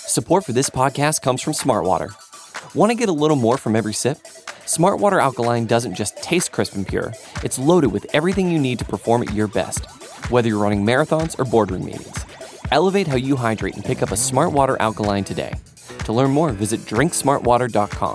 Support for this podcast comes from Smartwater. Want to get a little more from every sip? Smartwater Alkaline doesn't just taste crisp and pure, it's loaded with everything you need to perform at your best, whether you're running marathons or boardroom meetings. Elevate how you hydrate and pick up a Smartwater Alkaline today. To learn more, visit drinksmartwater.com.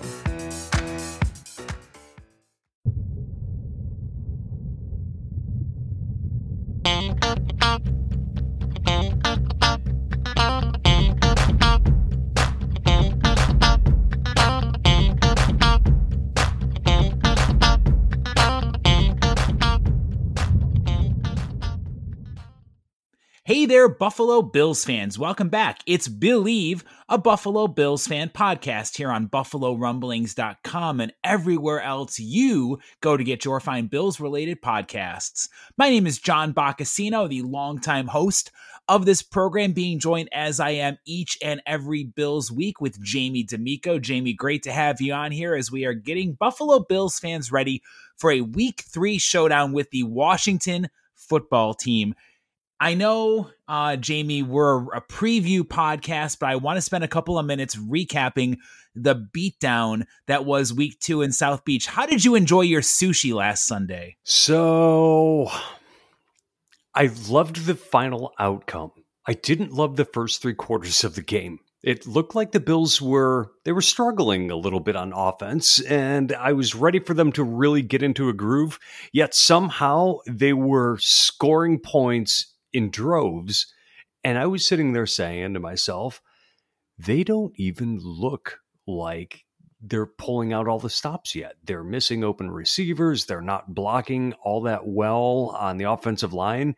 Hey there, Buffalo Bills fans. Welcome back. It's Believe, a Buffalo Bills fan podcast here on BuffaloRumblings.com and everywhere else you go to get your fine Bills-related podcasts. My name is John Boccacino, the longtime host of this program, being joined as I am each and every Bills week with Jamie D'Amico. Jamie, great to have you on here as we are getting Buffalo Bills fans ready for a Week 3 showdown with the Washington football team. I know, Jamie, we're a preview podcast, but I want to spend a couple of minutes recapping the beatdown that was Week 2 in South Beach. How did you enjoy your sushi last Sunday? So, I loved the final outcome. I didn't love the first 3 quarters of the game. It looked like the Bills were struggling a little bit on offense, and I was ready for them to really get into a groove, yet somehow they were scoring points in droves, and I was sitting there saying to myself, they don't even look like they're pulling out all the stops yet. They're missing open receivers. They're not blocking all that well on the offensive line.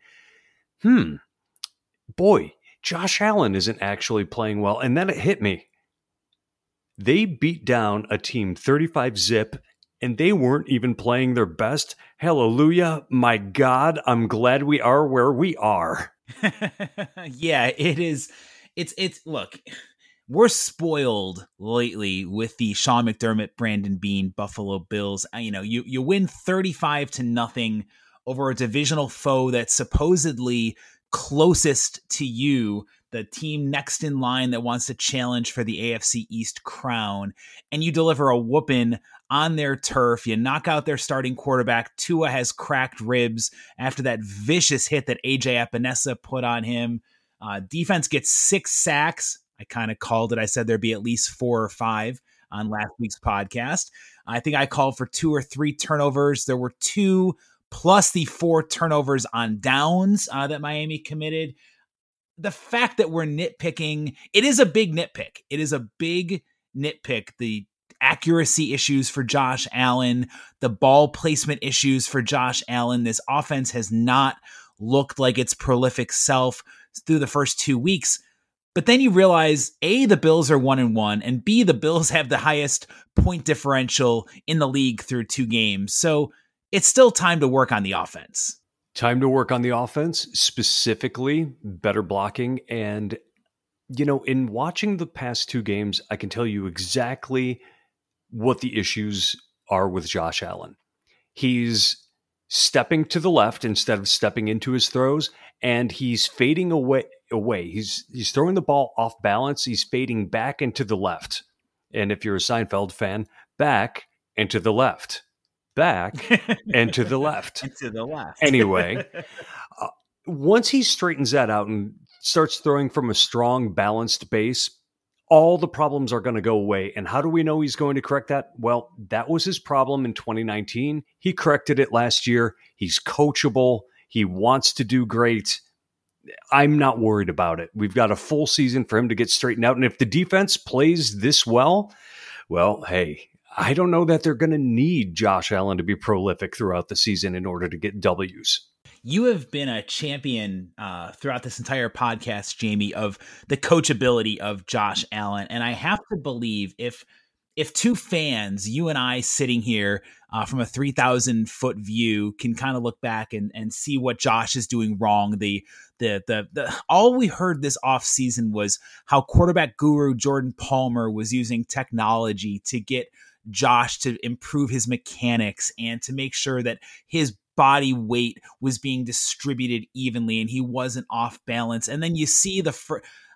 Boy, Josh Allen isn't actually playing well. And then it hit me. They beat down a team 35-zip, and they weren't even playing their best. Hallelujah. My God, I'm glad we are where we are. Yeah, it is. It's look, we're spoiled lately with the Sean McDermott, Brandon Beane, Buffalo Bills. You win 35-0 over a divisional foe that's supposedly closest to you, the team next in line that wants to challenge for the AFC East crown, and you deliver a whooping on their turf. You knock out their starting quarterback. Tua has cracked ribs after that vicious hit that AJ Epinesa put on him. Defense gets 6 sacks. I kind of called it. I said there'd be at least 4 or 5 on last week's podcast. I think I called for 2 or 3 turnovers. There were 2 plus the 4 turnovers on downs that Miami committed. The fact that we're nitpicking, it is a big nitpick. It is a big nitpick. The accuracy issues for Josh Allen, the ball placement issues for Josh Allen. This offense has not looked like its prolific self through the first 2 weeks. But then you realize, A, the Bills are 1-1, and B, the Bills have the highest point differential in the league through 2 games. So it's still time to work on the offense. Time to work on the offense, specifically better blocking. And, in watching the past 2 games, I can tell you exactly what the issues are with Josh Allen. He's stepping to the left instead of stepping into his throws, and he's fading away. He's throwing the ball off balance. He's fading back into the left. And if you're a Seinfeld fan, back into the left. Back and to the left. And to the left. Anyway, once he straightens that out and starts throwing from a strong, balanced base, all the problems are going to go away. And how do we know he's going to correct that? Well, that was his problem in 2019. He corrected it last year. He's coachable. He wants to do great. I'm not worried about it. We've got a full season for him to get straightened out. And if the defense plays this well, hey, I don't know that they're going to need Josh Allen to be prolific throughout the season in order to get W's. You have been a champion throughout this entire podcast, Jamie, of the coachability of Josh Allen. And I have to believe if 2 fans, you and I sitting here from a 3,000-foot view, can kind of look back and see what Josh is doing wrong. The all we heard this offseason was how quarterback guru Jordan Palmer was using technology to get Josh to improve his mechanics and to make sure that his body weight was being distributed evenly and he wasn't off balance. And then you see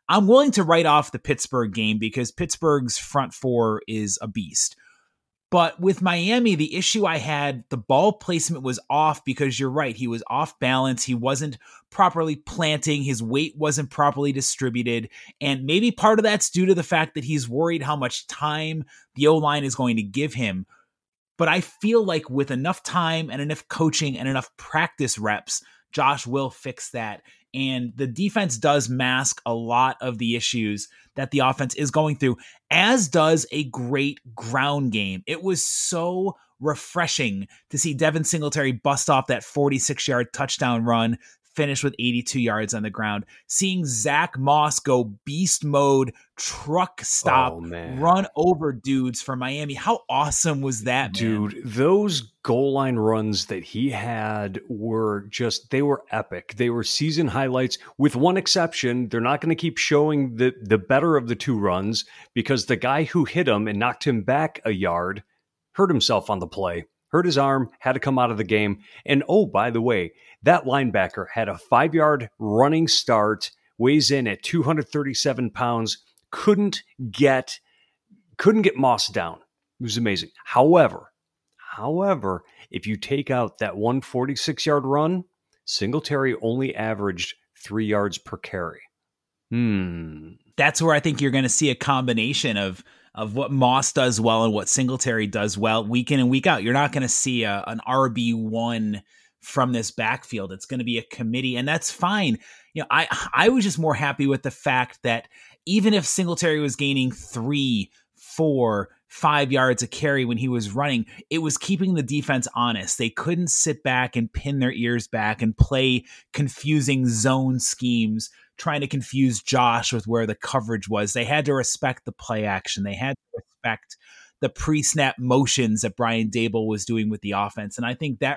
I'm willing to write off the Pittsburgh game because Pittsburgh's front four is a beast. But with Miami, the issue I had, the ball placement was off because you're right. He was off balance. He wasn't properly planting. His weight wasn't properly distributed. And maybe part of that's due to the fact that he's worried how much time the O-line is going to give him. But I feel like with enough time and enough coaching and enough practice reps, Josh will fix that. And the defense does mask a lot of the issues that the offense is going through, as does a great ground game. It was so refreshing to see Devin Singletary bust off that 46-yard touchdown run, finish with 82 yards on the ground. Seeing Zach Moss go beast mode, truck stop, run over dudes for Miami. How awesome was that, dude? Man? Those goal line runs that he had were they were epic. They were season highlights with one exception. They're not going to keep showing the better of the two runs because the guy who hit him and knocked him back a yard hurt himself on the play. Hurt his arm, had to come out of the game. And oh, by the way, that linebacker had a 5-yard running start, weighs in at 237 pounds, couldn't get Moss down. It was amazing. However, if you take out that 146-yard run, Singletary only averaged 3 yards per carry. That's where I think you're going to see a combination of what Moss does well and what Singletary does well week in and week out. You're not going to see an RB1 from this backfield. It's going to be a committee, and that's fine. You know, I was just more happy with the fact that even if Singletary was gaining 3, 4, 5 yards a carry when he was running, it was keeping the defense honest. They couldn't sit back and pin their ears back and play confusing zone schemes, trying to confuse Josh with where the coverage was. They had to respect the play action. They had to respect the pre-snap motions that Brian Daboll was doing with the offense. And I think that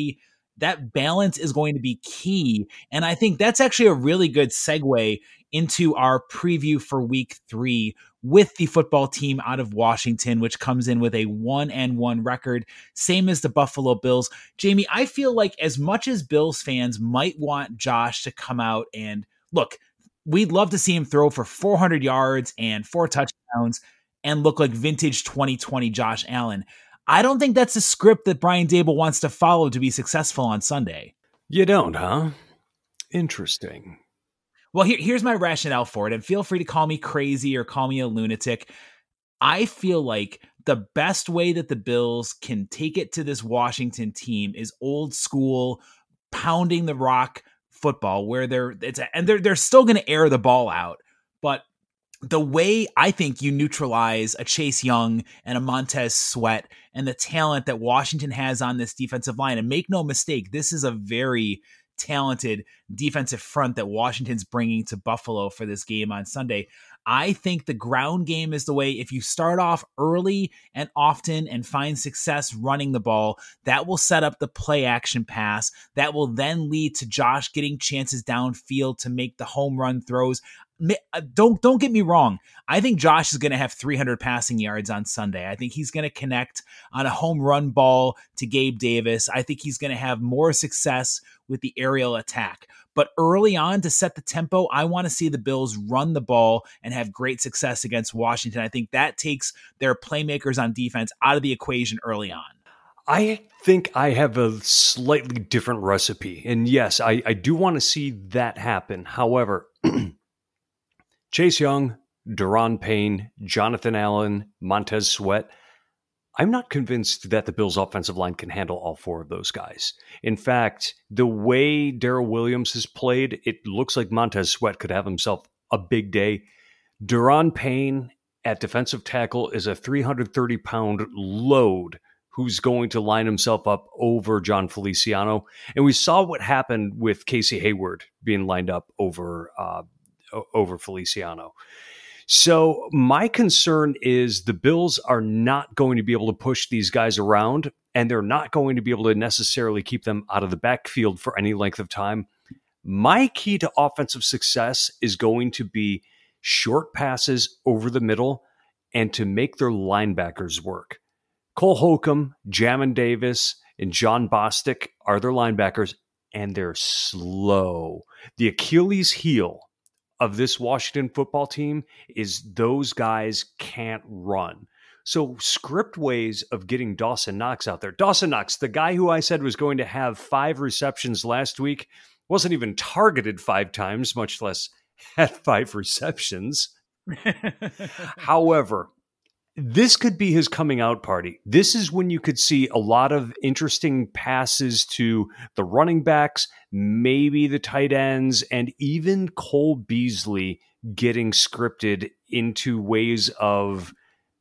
balance is going to be key. And I think that's actually a really good segue into our preview for week 3 with the football team out of Washington, which comes in with a 1-1 record, same as the Buffalo Bills. Jamie, I feel like as much as Bills fans might want Josh to come out and look, we'd love to see him throw for 400 yards and 4 touchdowns and look like vintage 2020 Josh Allen. I don't think that's a script that Brian Daboll wants to follow to be successful on Sunday. You don't, huh? Interesting. Well, here's my rationale for it, and feel free to call me crazy or call me a lunatic. I feel like the best way that the Bills can take it to this Washington team is old school, pounding the rock football, where they're still going to air the ball out, but the way I think you neutralize a Chase Young and a Montez Sweat and the talent that Washington has on this defensive line, and make no mistake, this is a very talented defensive front that Washington's bringing to Buffalo for this game on Sunday. I think the ground game is the way. If you start off early and often and find success running the ball, that will set up the play action pass. That will then lead to Josh getting chances downfield to make the home run throws. Don't get me wrong. I think Josh is going to have 300 passing yards on Sunday. I think he's going to connect on a home run ball to Gabe Davis. I think he's going to have more success with the aerial attack. But early on, to set the tempo, I want to see the Bills run the ball and have great success against Washington. I think that takes their playmakers on defense out of the equation early on. I think I have a slightly different recipe. And yes, I do want to see that happen. However, Chase Young, Daron Payne, Jonathan Allen, Montez Sweat, I'm not convinced that the Bills' offensive line can handle all 4 of those guys. In fact, the way Darrell Williams has played, it looks like Montez Sweat could have himself a big day. Daron Payne at defensive tackle is a 330-pound load who's going to line himself up over John Feliciano. And we saw what happened with Casey Hayward being lined up over Feliciano. So my concern is the Bills are not going to be able to push these guys around, and they're not going to be able to necessarily keep them out of the backfield for any length of time. My key to offensive success is going to be short passes over the middle and to make their linebackers work. Cole Holcomb, Jamin Davis, and John Bostic are their linebackers, and they're slow. The Achilles heel of this Washington football team is those guys can't run. So script ways of getting Dawson Knox out there. Dawson Knox, the guy who I said was going to have 5 receptions last week, wasn't even targeted 5 times, much less had 5 receptions. However, this could be his coming out party. This is when you could see a lot of interesting passes to the running backs, maybe the tight ends, and even Cole Beasley getting scripted into ways of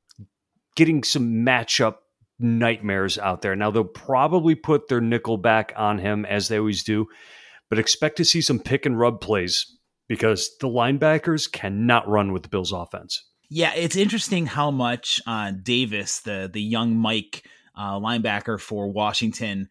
getting some matchup nightmares out there. Now, they'll probably put their nickel back on him, as they always do, but expect to see some pick and rub plays because the linebackers cannot run with the Bills' offense. Yeah, it's interesting how much Davis, the young Mike linebacker for Washington,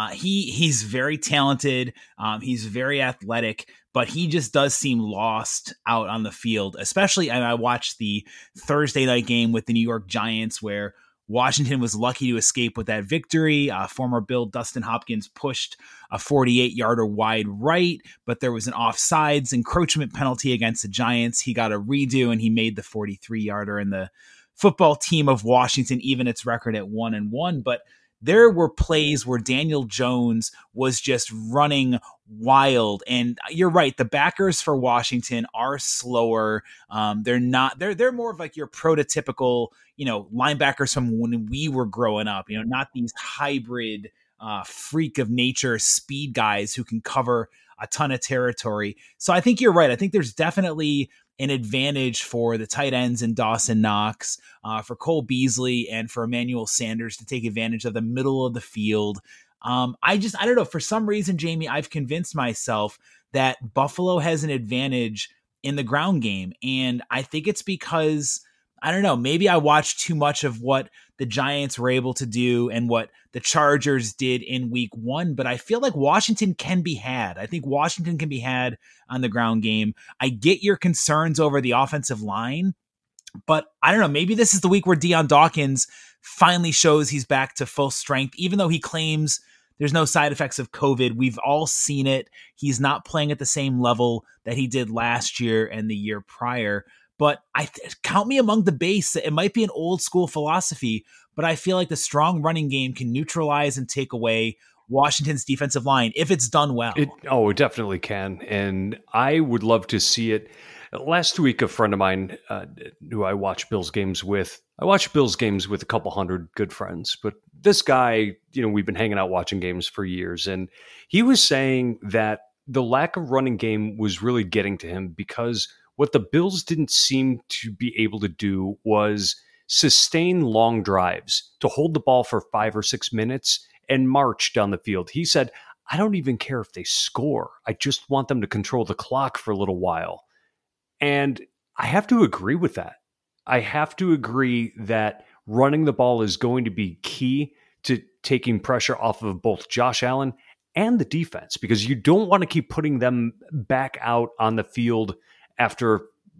he's very talented. He's very athletic, but he just does seem lost out on the field. Especially, I watched the Thursday night game with the New York Giants where Washington was lucky to escape with that victory. Former Bill Dustin Hopkins pushed a 48-yarder wide right, but there was an offsides encroachment penalty against the Giants. He got a redo, and he made the 43-yarder, and the football team of Washington even its record at 1-1. But there were plays where Daniel Jones was just running wild. And you're right. The backers for Washington are slower. They're more of like your prototypical, linebackers from when we were growing up, not these hybrid freak of nature speed guys who can cover a ton of territory. So I think you're right. I think there's definitely an advantage for the tight ends and Dawson Knox, for Cole Beasley and for Emmanuel Sanders to take advantage of the middle of the field. I don't know. For some reason, Jamie, I've convinced myself that Buffalo has an advantage in the ground game. And I think it's because, I don't know, maybe I watched too much of what the Giants were able to do and what the Chargers did in week 1, but I feel like Washington can be had. I think Washington can be had on the ground game. I get your concerns over the offensive line, but I don't know, maybe this is the week where Deion Dawkins finally shows he's back to full strength, even though he claims there's no side effects of COVID. We've all seen it. He's not playing at the same level that he did last year and the year prior. But count me among the base. It might be an old school philosophy, but I feel like the strong running game can neutralize and take away Washington's defensive line if it's done well. It definitely can. And I would love to see it. Last week, a friend of mine who I watch Bills games with, a couple hundred good friends. But this guy, we've been hanging out watching games for years. And he was saying that the lack of running game was really getting to him because what the Bills didn't seem to be able to do was sustain long drives to hold the ball for 5 or 6 minutes and march down the field. He said, I don't even care if they score. I just want them to control the clock for a little while. And I have to agree with that. I have to agree that running the ball is going to be key to taking pressure off of both Josh Allen and the defense, because you don't want to keep putting them back out on the field after,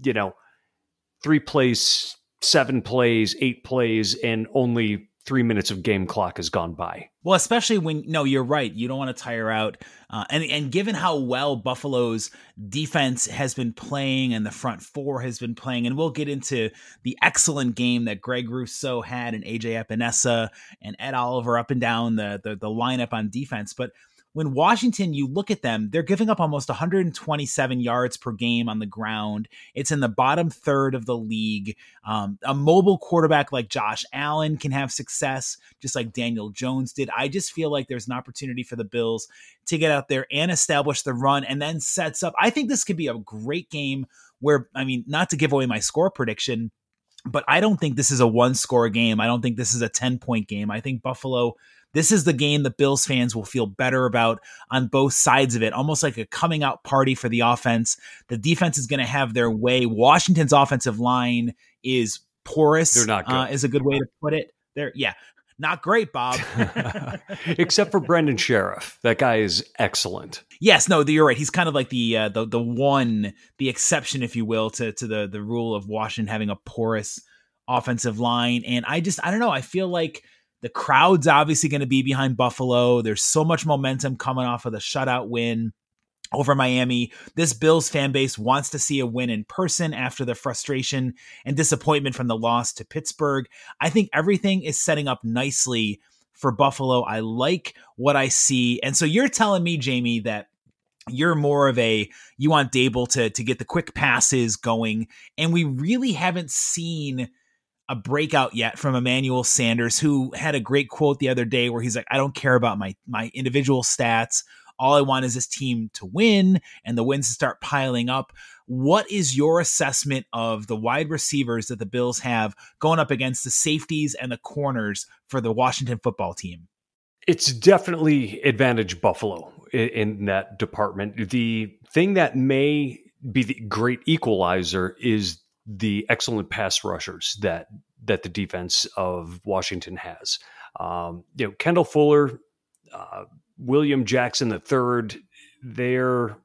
3 plays, 7 plays, 8 plays, and only 3 minutes of game clock has gone by. Well, especially when, you're right. You don't want to tire out. And given how well Buffalo's defense has been playing and the front four has been playing, and we'll get into the excellent game that Greg Rousseau had and AJ Epinesa and Ed Oliver up and down the lineup on defense. But when Washington, you look at them, they're giving up almost 127 yards per game on the ground. It's in the bottom third of the league. A mobile quarterback like Josh Allen can have success, just like Daniel Jones did. I just feel like there's an opportunity for the Bills to get out there and establish the run and then sets up. I think this could be a great game where, not to give away my score prediction, but I don't think this is a 1-score game. I don't think this is a 10-point game. I think Buffalo, this is the game that Bills fans will feel better about on both sides of it, almost like a coming out party for the offense. The defense is going to have their way. Washington's offensive line is porous. They're not good. Is a good way to put it. Not great, Bob. Except for Brendan Sheriff. That guy is excellent. Yes, no, you're right. He's kind of like the exception, if you will, to the rule of Washington having a porous offensive line. And I don't know. I feel like the crowd's obviously going to be behind Buffalo. There's so much momentum coming off of the shutout win. over Miami. This Bills fan base wants to see a win in person after the frustration and disappointment from the loss to Pittsburgh. I think everything is setting up nicely for Buffalo. I like what I see. And so you're telling me, Jamie, that you're more of you want Dable to get the quick passes going. And we really haven't seen a breakout yet from Emmanuel Sanders, who had a great quote the other day where he's like, I don't care about my individual stats. All I want is this team to win and the wins to start piling up. What is your assessment of the wide receivers that the Bills have going up against the safeties and the corners for the Washington football team? It's definitely advantage Buffalo in that department. The thing that may be the great equalizer is the excellent pass rushers that the defense of Washington has. Kendall Fuller, William Jackson III, they're,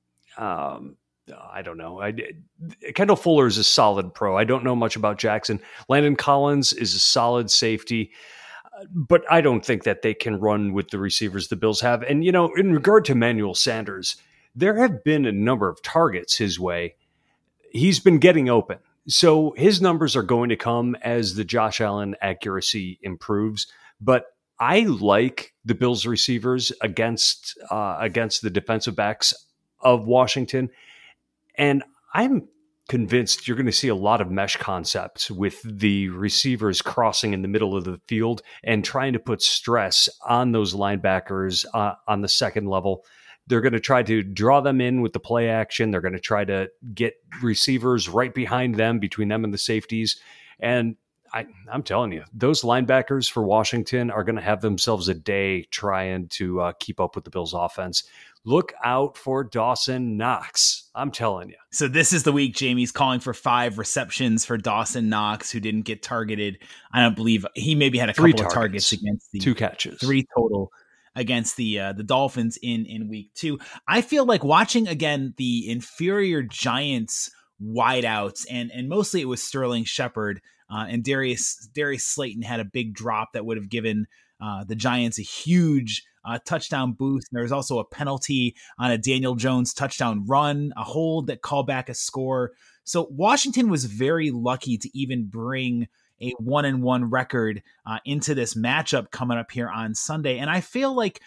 I don't know. Kendall Fuller is a solid pro. I don't know much about Jackson. Landon Collins is a solid safety, but I don't think that they can run with the receivers the Bills have. And, in regard to Emmanuel Sanders, there have been a number of targets his way. He's been getting open. So his numbers are going to come as the Josh Allen accuracy improves. But I like the Bills receivers against the defensive backs of Washington. And I'm convinced you're going to see a lot of mesh concepts with the receivers crossing in the middle of the field and trying to put stress on those linebackers on the second level. They're going to try to draw them in with the play action. They're going to try to get receivers right behind them, between them and the safeties. And I'm telling you, those linebackers for Washington are going to have themselves a day trying to keep up with the Bills' offense. Look out for Dawson Knox. I'm telling you. So this is the week Jamie's calling for 5 receptions for Dawson Knox, who didn't get targeted. I don't believe he maybe had a couple of targets against the 2 catches, 3 total against the Dolphins in week 2. I feel like watching again the inferior Giants wideouts, and mostly it was Sterling Shepard. And Darius Slayton had a big drop that would have given the Giants a huge touchdown boost. There was also a penalty on a Daniel Jones touchdown run, a hold that called back a score. So Washington was very lucky to even bring a 1-1 record into this matchup coming up here on Sunday. And I feel like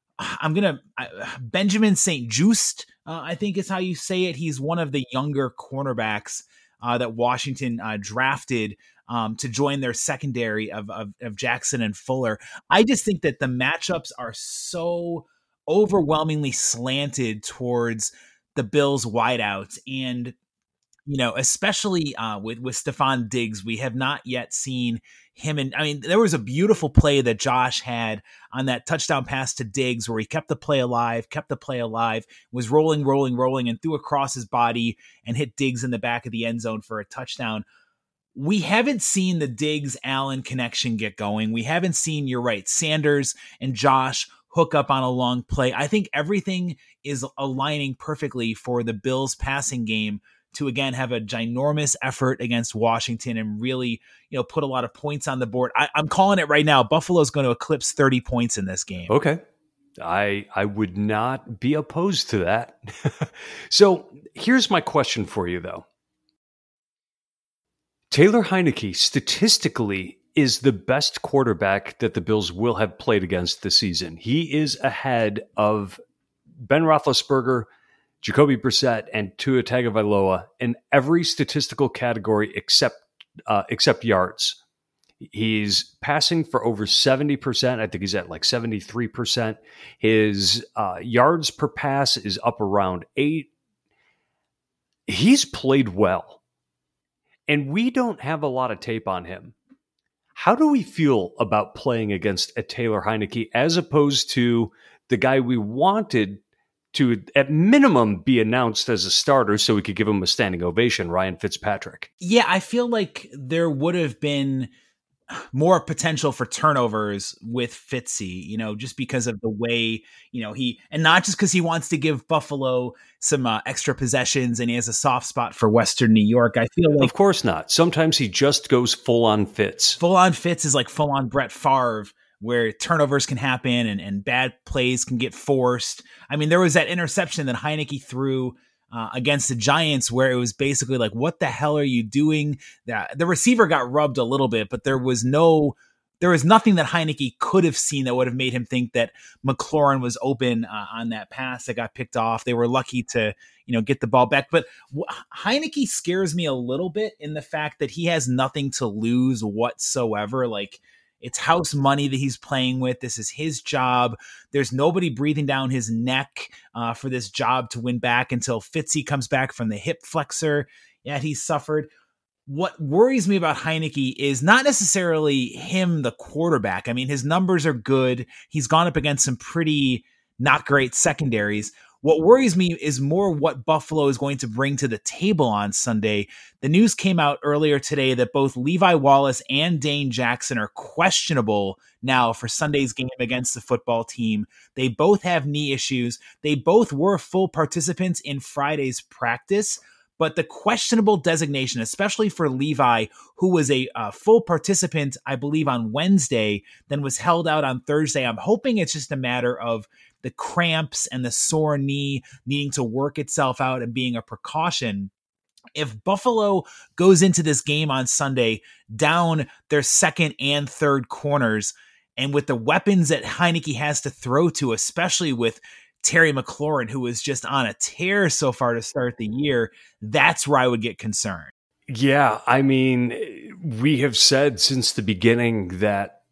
Benjamin St-Juste, I think is how you say it. He's one of the younger cornerbacks that Washington drafted to join their secondary of Jackson and Fuller. I just think that the matchups are so overwhelmingly slanted towards the Bills wideouts. And, especially with Stephon Diggs, we have not yet seen him. And I mean, there was a beautiful play that Josh had on that touchdown pass to Diggs where he kept the play alive, was rolling, and threw across his body and hit Diggs in the back of the end zone for a touchdown. We haven't seen the Diggs-Allen connection get going. We haven't seen, you're right, Sanders and Josh hook up on a long play. I think everything is aligning perfectly for the Bills passing game to, again, have a ginormous effort against Washington and really, put a lot of points on the board. I'm calling it right now. Buffalo's going to eclipse 30 points in this game. Okay. I would not be opposed to that. So here's my question for you, though. Taylor Heinicke statistically is the best quarterback that the Bills will have played against this season. He is ahead of Ben Roethlisberger, Jacoby Brissett, and Tua Tagovailoa in every statistical category except yards. He's passing for over 70%. I think he's at like 73%. His yards per pass is up around 8. He's played well. And we don't have a lot of tape on him. How do we feel about playing against a Taylor Heinicke as opposed to the guy we wanted to, at minimum, be announced as a starter so we could give him a standing ovation, Ryan Fitzpatrick? Yeah, I feel like there would have been more potential for turnovers with Fitzy, just because of the way, and not just because he wants to give Buffalo some extra possessions and he has a soft spot for Western New York. I feel like, of course not. Sometimes he just goes full on Fitz. Full on Fitz is like full on Brett Favre where turnovers can happen and bad plays can get forced. I mean, there was that interception that Heinicke threw against the Giants where it was basically like, what the hell are you doing? The receiver got rubbed a little bit, but there was nothing that Heinicke could have seen that would have made him think that McLaurin was open on that pass that got picked off. They were lucky to, get the ball back. But Heinicke scares me a little bit in the fact that he has nothing to lose whatsoever. Like, it's house money that he's playing with. This is his job. There's nobody breathing down his neck for this job to win back until Fitzy comes back from the hip flexor that he suffered. What worries me about Heinicke is not necessarily him, the quarterback. I mean, his numbers are good. He's gone up against some pretty not great secondaries. What worries me is more what Buffalo is going to bring to the table on Sunday. The news came out earlier today that both Levi Wallace and Dane Jackson are questionable now for Sunday's game against the football team. They both have knee issues. They both were full participants in Friday's practice. But the questionable designation, especially for Levi, who was a full participant, I believe, on Wednesday, then was held out on Thursday. I'm hoping it's just a matter of the cramps and the sore knee needing to work itself out and being a precaution. If Buffalo goes into this game on Sunday down their second and third corners, and with the weapons that Heinicke has to throw to, especially with Terry McLaurin, who is just on a tear so far to start the year, that's where I would get concerned. Yeah, I mean, we have said since the beginning that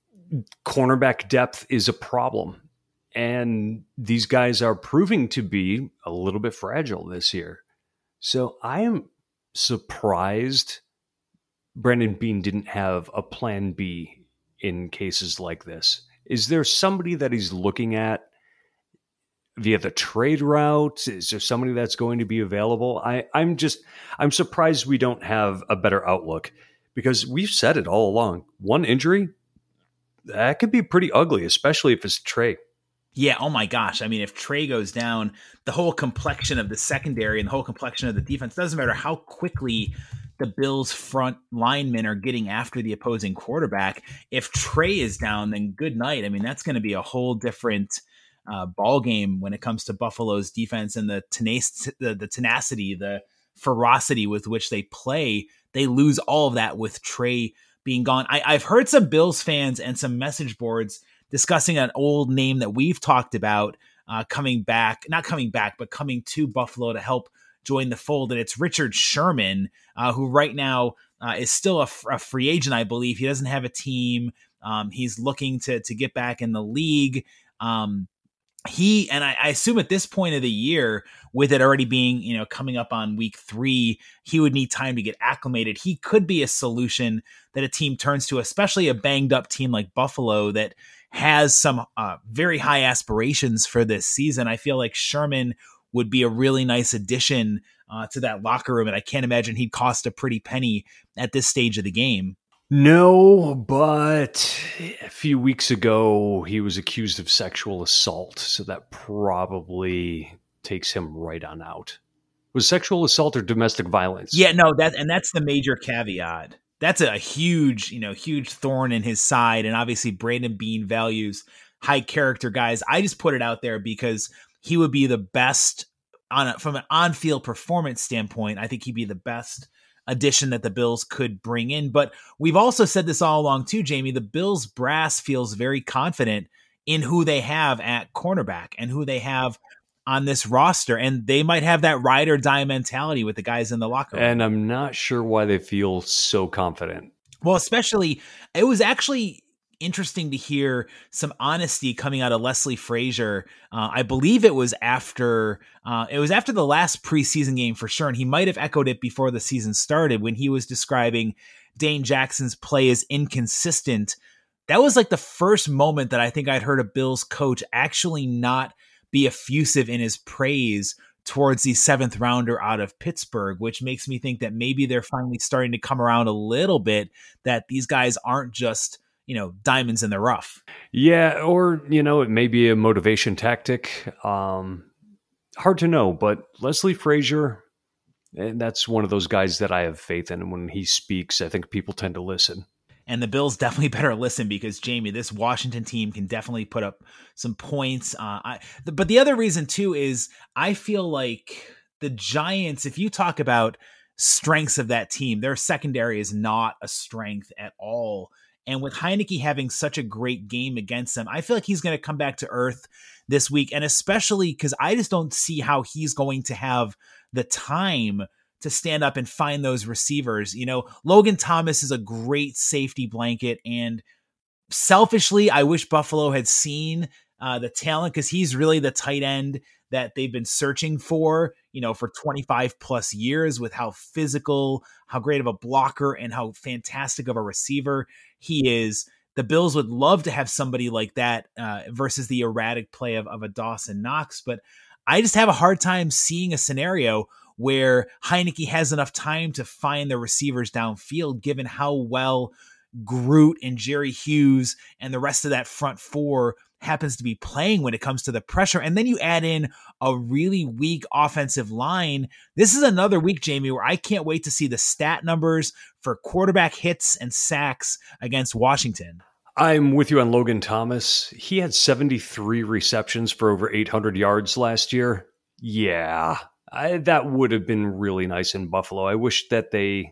cornerback depth is a problem. And these guys are proving to be a little bit fragile this year. So I am surprised Brandon Beane didn't have a plan B in cases like this. Is there somebody that he's looking at via the trade route? Is there somebody that's going to be available? I'm surprised we don't have a better outlook, because we've said it all along. One injury, that could be pretty ugly, especially if it's Trey. Yeah, oh my gosh. I mean, if Trey goes down, the whole complexion of the secondary and the whole complexion of the defense, doesn't matter how quickly the Bills' front linemen are getting after the opposing quarterback. If Trey is down, then good night. I mean, that's going to be a whole different ball game when it comes to Buffalo's defense and the tenacity, the ferocity with which they play. They lose all of that with Trey being gone. I've heard some Bills fans and some message boards discussing an old name that we've talked about coming to Buffalo to help join the fold. And it's Richard Sherman, who right now is still a free agent, I believe. He doesn't have a team. He's looking to get back in the league. I assume at this point of the year, with it already being, coming up on week 3, he would need time to get acclimated. He could be a solution that a team turns to, especially a banged up team like Buffalo that has some very high aspirations for this season. I feel like Sherman would be a really nice addition to that locker room, and I can't imagine he'd cost a pretty penny at this stage of the game. No, but a few weeks ago, he was accused of sexual assault, so that probably takes him right on out. Was sexual assault or domestic violence? Yeah, no, that's the major caveat. That's a huge thorn in his side, and obviously Brandon Beane values high character guys. I just put it out there because he would be the best from an on-field performance standpoint. I think he'd be the best addition that the Bills could bring in. But we've also said this all along too, Jamie. The Bills brass feels very confident in who they have at cornerback and who they have on this roster, and they might have that ride or die mentality with the guys in the locker room. And I'm not sure why they feel so confident. Well, especially, it was actually interesting to hear some honesty coming out of Leslie Frazier. I believe it was after the last preseason game for sure, and he might have echoed it before the season started when he was describing Dane Jackson's play as inconsistent. That was like the first moment that I think I'd heard a Bills coach actually not be effusive in his praise towards the 7th rounder out of Pittsburgh, which makes me think that maybe they're finally starting to come around a little bit, that these guys aren't just, diamonds in the rough. Yeah. Or, it may be a motivation tactic. Hard to know, but Leslie Frazier, and that's one of those guys that I have faith in. And when he speaks, I think people tend to listen. And the Bills definitely better listen because, Jamie, this Washington team can definitely put up some points. But the other reason, too, is I feel like the Giants, if you talk about strengths of that team, their secondary is not a strength at all. And with Heinicke having such a great game against them, I feel like he's going to come back to earth this week. And especially because I just don't see how he's going to have the time to stand up and find those receivers. You know, Logan Thomas is a great safety blanket. And selfishly, I wish Buffalo had seen the talent because he's really the tight end that they've been searching for, you know, for 25 plus years, with how physical, how great of a blocker, and how fantastic of a receiver he is. The Bills would love to have somebody like that versus the erratic play of a Dawson Knox. But I just have a hard time seeing a scenario where Heinicke has enough time to find the receivers downfield, given how well Groot and Jerry Hughes and the rest of that front four happens to be playing when it comes to the pressure. And then you add in a really weak offensive line. This is another week, Jamie, where I can't wait to see the stat numbers for quarterback hits and sacks against Washington. I'm with you on Logan Thomas. He had 73 receptions for over 800 yards last year. Yeah, that would have been really nice in Buffalo. I wish that they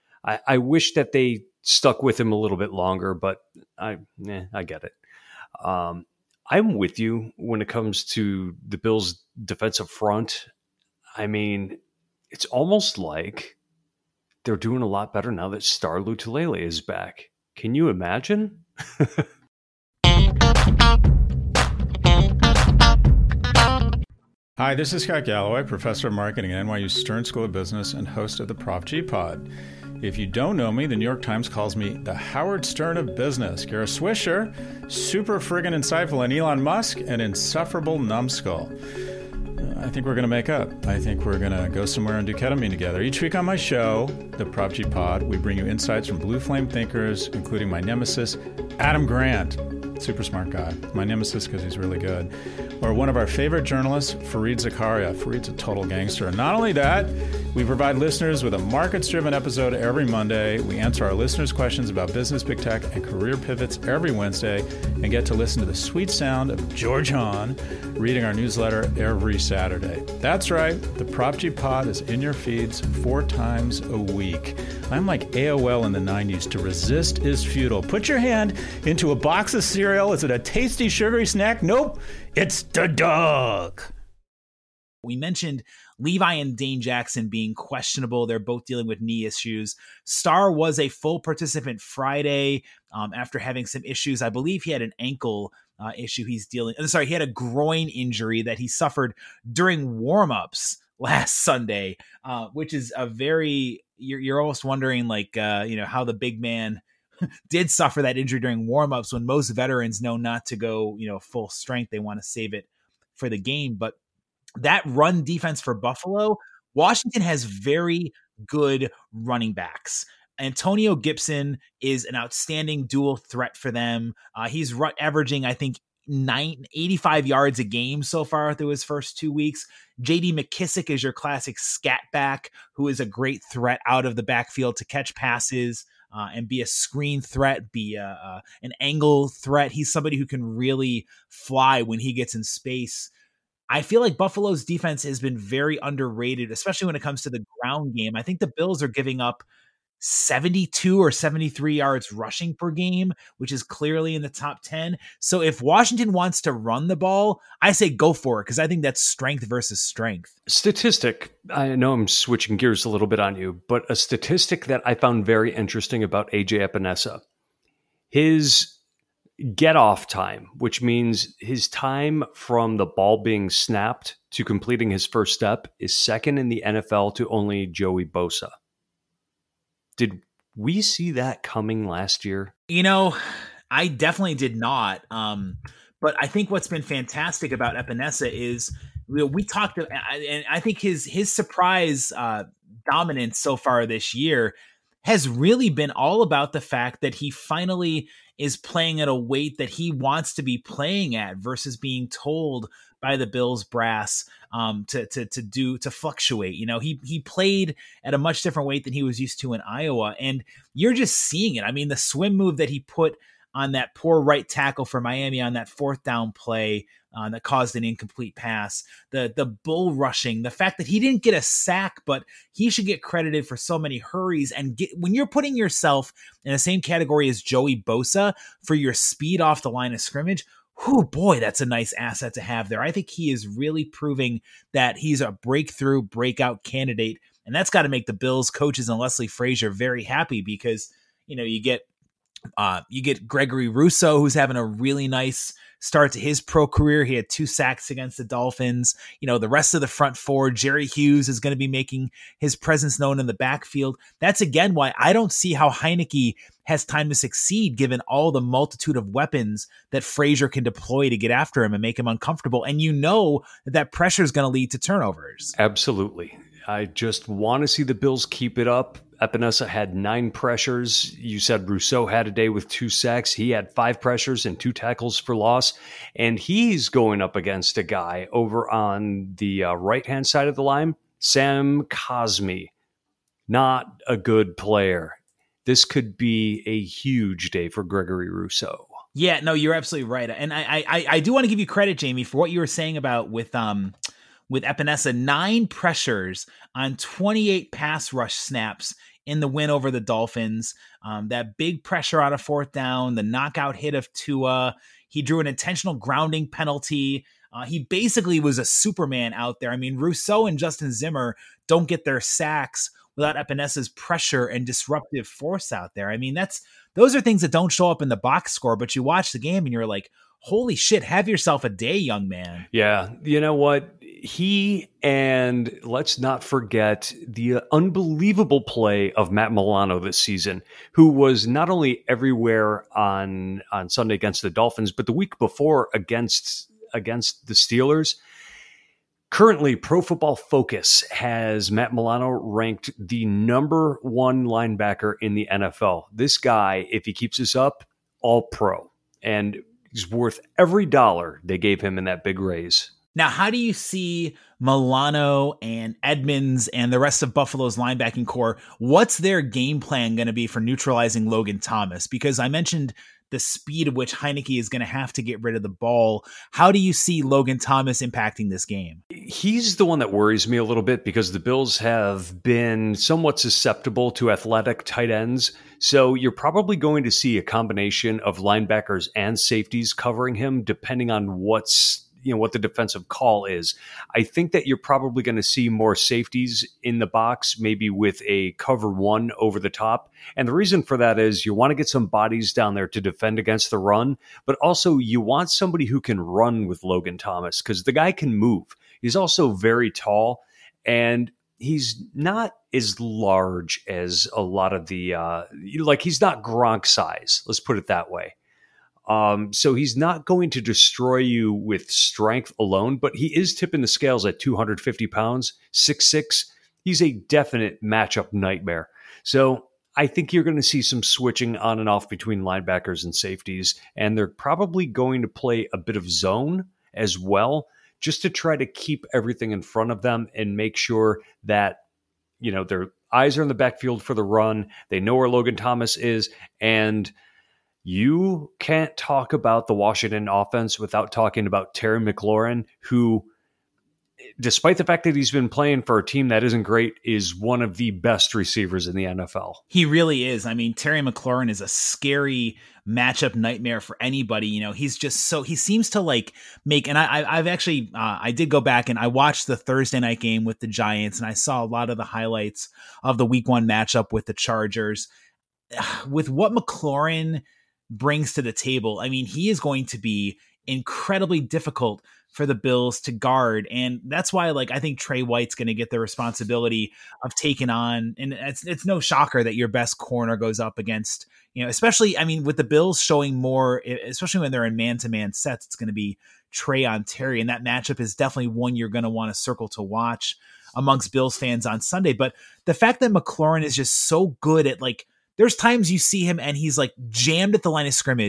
stuck with him a little bit longer, but I get it. I'm with you when it comes to the Bills' defensive front. I mean, it's almost like they're doing a lot better now that Star Lotulelei is back. Can you imagine? Hi, this is Scott Galloway, professor of marketing at NYU Stern School of Business and host of the Prop G Pod. If you don't know me, the New York Times calls me the Howard Stern of business. Kara Swisher, super friggin' insightful, and Elon Musk, an insufferable numbskull. I think we're going to make up. I think we're going to go somewhere and do ketamine together. Each week on my show, the Prop G Pod, we bring you insights from blue flame thinkers, including my nemesis, Adam Grant. Super smart guy. My nemesis because he's really good. Or one of our favorite journalists, Fareed Zakaria. Fareed's a total gangster. And not only that, we provide listeners with a markets-driven episode every Monday. We answer our listeners' questions about business, big tech, and career pivots every Wednesday, and get to listen to the sweet sound of George Hahn reading our newsletter every Saturday. That's right. The Prop G Pod is in your feeds 4 times a week. I'm like AOL in the 90s. To resist is futile. Put your hand into a box of cereal. Is it a tasty, sugary snack? Nope. It's the dog. We mentioned Levi and Dane Jackson being questionable. They're both dealing with knee issues. Star was a full participant Friday after having some issues. I believe he had an ankle issue he had a groin injury that he suffered during warm-ups last Sunday, which is a very, you're almost wondering how the big man did suffer that injury during warm-ups when most veterans know not to go, full strength. They want to save it for the game. But that run defense for Buffalo, Washington has very good running backs. Antonio Gibson is an outstanding dual threat for them. He's averaging, I think, 85 yards a game so far through his first 2 weeks. J.D. McKissick is your classic scat back, who is a great threat out of the backfield to catch passes and be a screen threat, be an angle threat. He's somebody who can really fly when he gets in space. I feel like Buffalo's defense has been very underrated, especially when it comes to the ground game. I think the Bills are giving up 72 or 73 yards rushing per game, which is clearly in the top 10. So if Washington wants to run the ball, I say go for it, because I think that's strength versus strength. Statistic, I know I'm switching gears a little bit on you, but a statistic that I found very interesting about AJ Epinesa, his get off time, which means his time from the ball being snapped to completing his first step, is second in the NFL to only Joey Bosa. Did we see that coming last year? I definitely did not. But I think what's been fantastic about Epinesa is we talked, and I think his surprise dominance so far this year has really been all about the fact that he finally is playing at a weight that he wants to be playing at versus being told by the Bills brass to fluctuate. He played at a much different weight than he was used to in Iowa, and you're just seeing it. I mean, the swim move that he put on that poor right tackle for Miami on that 4th down play that caused an incomplete pass, the bull rushing, the fact that he didn't get a sack, but he should get credited for so many hurries. And when you're putting yourself in the same category as Joey Bosa for your speed off the line of scrimmage, whew, boy, that's a nice asset to have there. I think he is really proving that he's a breakout candidate. And that's got to make the Bills coaches and Leslie Frazier very happy, because, you get Gregory Rousseau, who's having a really nice start to his pro career. He had 2 sacks against the Dolphins. The rest of the front four, Jerry Hughes is going to be making his presence known in the backfield. That's again why I don't see how Heinicke has time to succeed, given all the multitude of weapons that Frazier can deploy to get after him and make him uncomfortable. And that pressure is going to lead to turnovers. Absolutely. I just want to see the Bills keep it up. Epinesa had 9 pressures. You said Rousseau had a day with 2 sacks. He had 5 pressures and 2 tackles for loss. And he's going up against a guy over on the right-hand side of the line, Sam Cosmi. Not a good player. This could be a huge day for Gregory Rousseau. Yeah, no, you're absolutely right. And I do want to give you credit, Jamie, for what you were saying about with Epinesa, 9 pressures on 28 pass rush snaps in the win over the Dolphins. That big pressure on a 4th down, the knockout hit of Tua. He drew an intentional grounding penalty. He basically was a Superman out there. I mean, Rousseau and Justin Zimmer don't get their sacks without Epinesa's pressure and disruptive force out there. I mean, those are things that don't show up in the box score, but you watch the game and you're like, holy shit, have yourself a day, young man. Yeah, you know what? He, and let's not forget the unbelievable play of Matt Milano this season, who was not only everywhere on Sunday against the Dolphins, but the week before against the Steelers. Currently, Pro Football Focus has Matt Milano ranked the number 1 linebacker in the NFL. This guy, if he keeps this up, all pro. And he's worth every dollar they gave him in that big raise. Now, how do you see Milano and Edmonds and the rest of Buffalo's linebacking core? What's their game plan going to be for neutralizing Logan Thomas? Because I mentioned the speed at which Heinicke is going to have to get rid of the ball. How do you see Logan Thomas impacting this game? He's the one that worries me a little bit, because the Bills have been somewhat susceptible to athletic tight ends. So you're probably going to see a combination of linebackers and safeties covering him, depending on what the defensive call is. I think that you're probably going to see more safeties in the box, maybe with a cover 1 over the top. And the reason for that is you want to get some bodies down there to defend against the run, but also you want somebody who can run with Logan Thomas, because the guy can move. He's also very tall, and he's not as large as a lot of the, he's not Gronk size. Let's put it that way. So he's not going to destroy you with strength alone, but he is tipping the scales at 250 pounds, 6'6". He's a definite matchup nightmare. So I think you're going to see some switching on and off between linebackers and safeties, and they're probably going to play a bit of zone as well, just to try to keep everything in front of them and make sure that, their eyes are in the backfield for the run. They know where Logan Thomas is, and you can't talk about the Washington offense without talking about Terry McLaurin, who, despite the fact that he's been playing for a team that isn't great, is one of the best receivers in the NFL. He really is. I mean, Terry McLaurin is a scary matchup nightmare for anybody. He's just he seems to make, and I've actually, I did go back and I watched the Thursday night game with the Giants, and I saw a lot of the highlights of the week 1 matchup with the Chargers. With what McLaurin brings to the table, I mean, he is going to be incredibly difficult for the Bills to guard. And that's why, I think Trey White's going to get the responsibility of taking on, and it's no shocker that your best corner goes up against, especially, I mean, with the Bills showing more, especially when they're in man-to-man sets, it's going to be Trey on Terry. And that matchup is definitely one you're going to want to circle to watch amongst Bills fans on Sunday. But the fact that McLaurin is just so good at, there's times you see him and he's jammed at the line of scrimmage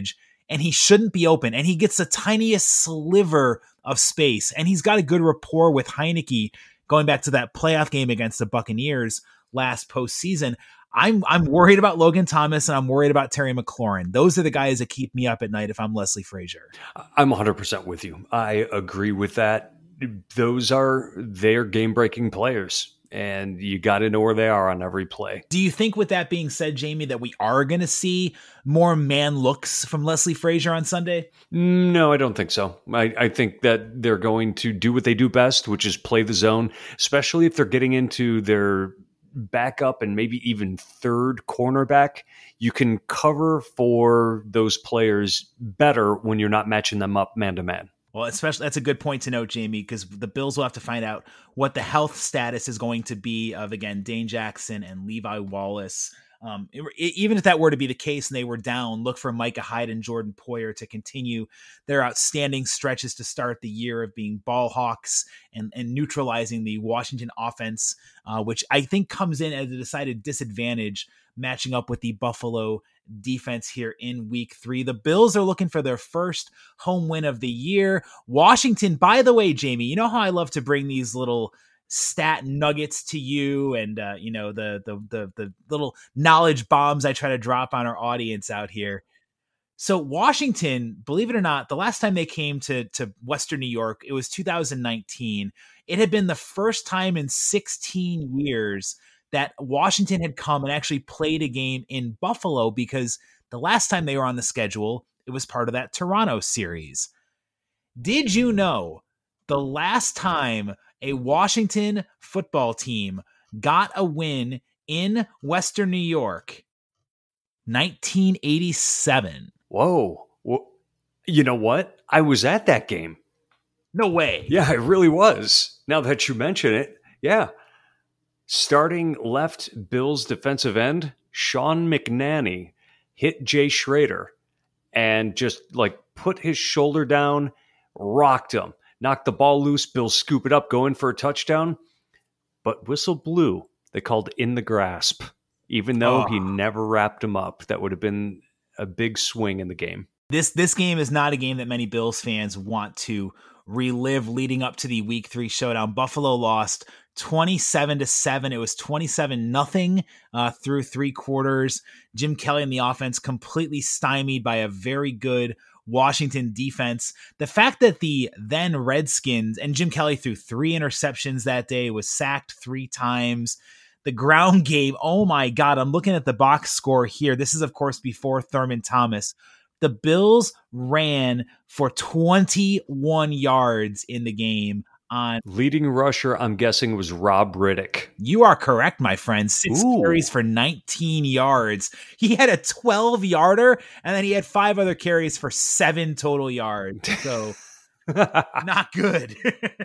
and he shouldn't be open, and he gets the tiniest sliver of space, and he's got a good rapport with Heinicke going back to that playoff game against the Buccaneers last postseason. I'm worried about Logan Thomas, and I'm worried about Terry McLaurin. Those are the guys that keep me up at night if I'm Leslie Frazier. I'm 100% with you. I agree with that. Those are their game-breaking players, and you got to know where they are on every play. Do you think, with that being said, Jamie, that we are going to see more man looks from Leslie Frazier on Sunday? No, I don't think so. I think that they're going to do what they do best, which is play the zone, especially if they're getting into their backup and maybe even third cornerback. You can cover for those players better when you're not matching them up man to man. Well, especially that's a good point to note, Jamie, because the Bills will have to find out what the health status is going to be of, again, Dane Jackson and Levi Wallace. Even if that were to be the case and they were down, look for Micah Hyde and Jordan Poyer to continue their outstanding stretches to start the year of being ball hawks and neutralizing the Washington offense, which I think comes in at a decided disadvantage matching up with the Buffalo defense here in week 3. The Bills are looking for their first home win of the year. Washington, by the way, Jamie, you know how I love to bring these little stat nuggets to you, and the little knowledge bombs I try to drop on our audience out here. So Washington, believe it or not, the last time they came to Western New York, it was 2019. It had been the first time in 16 years that Washington had come and actually played a game in Buffalo, because the last time they were on the schedule, it was part of that Toronto series. Did you know the last time a Washington football team got a win in Western New York? 1987. Whoa. Well, you know what? I was at that game. No way. Yeah, I really was. Now that you mention it, yeah. Starting left Bills defensive end, Sean McNanny hit Jay Schrader and just put his shoulder down, rocked him, knocked the ball loose. Bills scoop it up, go in for a touchdown. But whistle blew. They called in the grasp, even though he never wrapped him up. That would have been a big swing in the game. This game is not a game that many Bills fans want to relive leading up to the week 3 showdown. Buffalo lost 27-7. It was 27-0 through 3 quarters. Jim Kelly and the offense completely stymied by a very good Washington defense. The fact that the then Redskins, and Jim Kelly threw 3 interceptions that day, was sacked 3 times. The ground game, oh my God, I'm looking at the box score here. This is, of course, before Thurman Thomas. The Bills ran for 21 yards in the game. On leading rusher, I'm guessing, was Rob Riddick. You are correct, my friend. 6 carries for 19 yards. He had a 12-yarder, and then he had 5 other carries for 7 total yards. So, not good.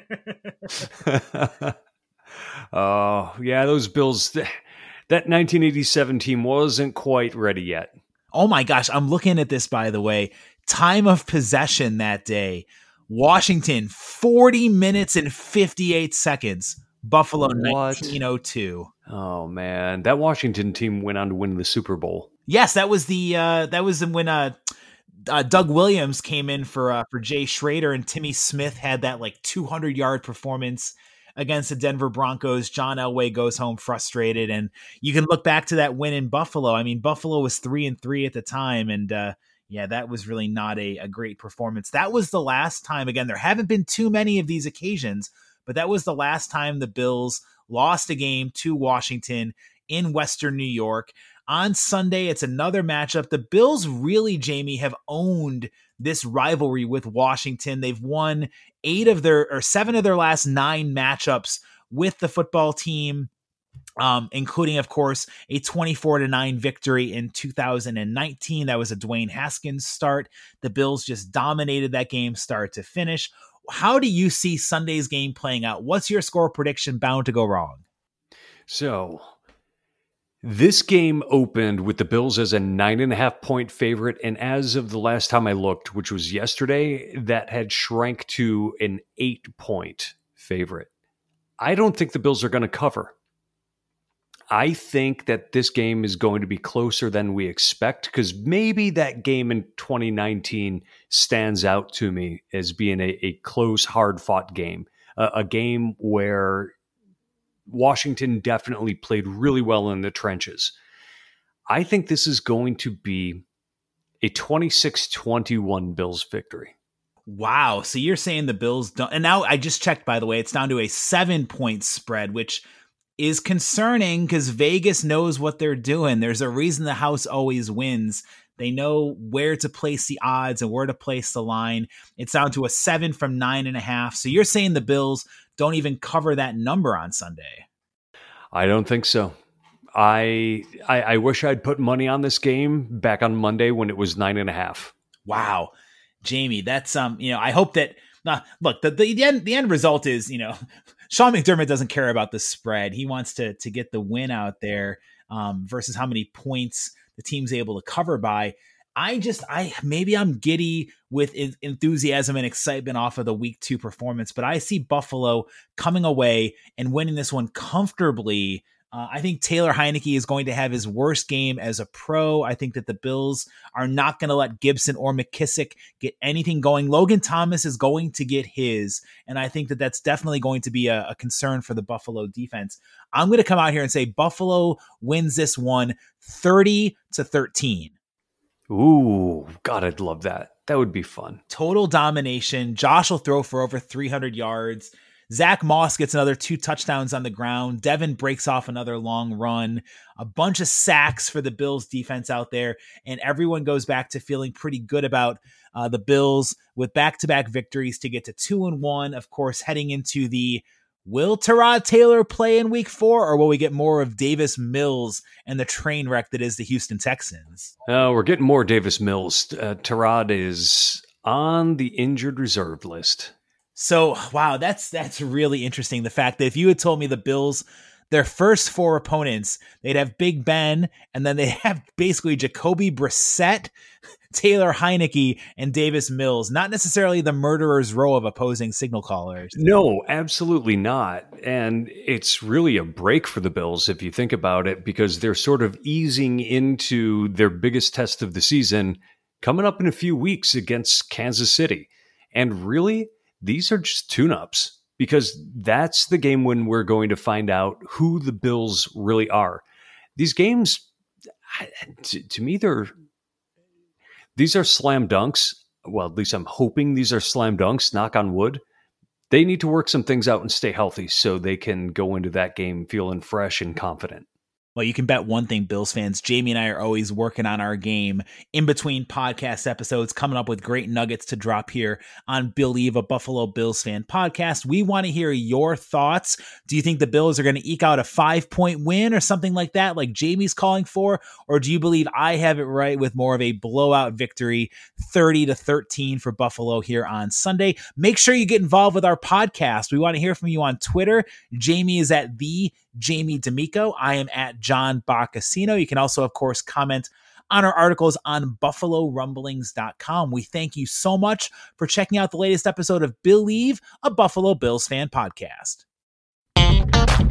Oh, yeah, those Bills, that 1987 team wasn't quite ready yet. Oh my gosh, I'm looking at this, by the way. Time of possession that day. Washington, 40 minutes and 58 seconds. Buffalo, 1902. Oh man, that Washington team went on to win the Super Bowl. Yes, that was when Doug Williams came in for Jay Schrader, and Timmy Smith had that 200-yard performance against the Denver Broncos. John Elway goes home frustrated, and you can look back to that win in Buffalo. I mean, Buffalo was 3-3 at the time, and yeah, that was really not a great performance. That was the last time. Again, there haven't been too many of these occasions, but that was the last time the Bills lost a game to Washington in Western New York. On Sunday, it's another matchup. The Bills really, Jamie, have owned this rivalry with Washington. They've won 7 of their last 9 matchups with the football team, including, of course, a 24-9 victory in 2019. That was a Dwayne Haskins start. The Bills just dominated that game start to finish. How do you see Sunday's game playing out? What's your score prediction bound to go wrong? So, this game opened with the Bills as a 9.5-point favorite, and as of the last time I looked, which was yesterday, that had shrank to an 8-point favorite. I don't think the Bills are going to cover. I think that this game is going to be closer than we expect, because maybe that game in 2019 stands out to me as being a close, hard-fought game, a game where Washington definitely played really well in the trenches. I think this is going to be a 26-21 Bills victory. Wow. So you're saying the Bills don't, and now I just checked, by the way, it's down to a 7-point spread, which is concerning because Vegas knows what they're doing. There's a reason the house always wins. They know where to place the odds and where to place the line. It's down to a 7 from 9.5. So you're saying the Bills don't even cover that number on Sunday? I don't think so. I wish I'd put money on this game back on Monday when it was 9.5. Wow. Jamie, that's I hope that look, the end result is, Sean McDermott doesn't care about the spread. He wants to get the win out there versus how many points the team's able to cover by. Maybe I'm giddy with enthusiasm and excitement off of the week 2 performance, but I see Buffalo coming away and winning this one comfortably. I think Taylor Heineke is going to have his worst game as a pro. I think that the Bills are not going to let Gibson or McKissick get anything going. Logan Thomas is going to get his, and I think that that's definitely going to be a concern for the Buffalo defense. I'm going to come out here and say Buffalo wins this one 30-13. Ooh, God, I'd love that. That would be fun. Total domination. Josh will throw for over 300 yards. Zach Moss gets another 2 touchdowns on the ground. Devin breaks off another long run. A bunch of sacks for the Bills defense out there. And everyone goes back to feeling pretty good about the Bills with back-to-back victories to get to 2-1. Of course, heading into the will Tyrod Taylor play in week 4, or will we get more of Davis Mills and the train wreck that is the Houston Texans? We're getting more Davis Mills. Tyrod is on the injured reserve list. So, wow, that's really interesting. The fact that if you had told me the Bills, their first 4 opponents, they'd have Big Ben, and then they have basically Jacoby Brissett, Taylor Heineke, and Davis Mills, not necessarily the murderer's row of opposing signal callers. No, absolutely not. And it's really a break for the Bills if you think about it, because they're sort of easing into their biggest test of the season coming up in a few weeks against Kansas City. And really, these are just tune-ups, because that's the game when we're going to find out who the Bills really are. These games, to me, these are slam dunks. Well, at least I'm hoping these are slam dunks, knock on wood. They need to work some things out and stay healthy so they can go into that game feeling fresh and confident. Well, you can bet one thing, Bills fans. Jamie and I are always working on our game in between podcast episodes, coming up with great nuggets to drop here on Believe, a Buffalo Bills fan podcast. We want to hear your thoughts. Do you think the Bills are going to eke out a 5-point win or something like that, like Jamie's calling for? Or do you believe I have it right with more of a blowout victory, 30-13 for Buffalo here on Sunday? Make sure you get involved with our podcast. We want to hear from you on Twitter. Jamie is at the Jamie D'Amico. I am at John Boccacino. You can also, of course, comment on our articles on BuffaloRumblings.com. We thank you so much for checking out the latest episode of Believe, a Buffalo Bills fan podcast.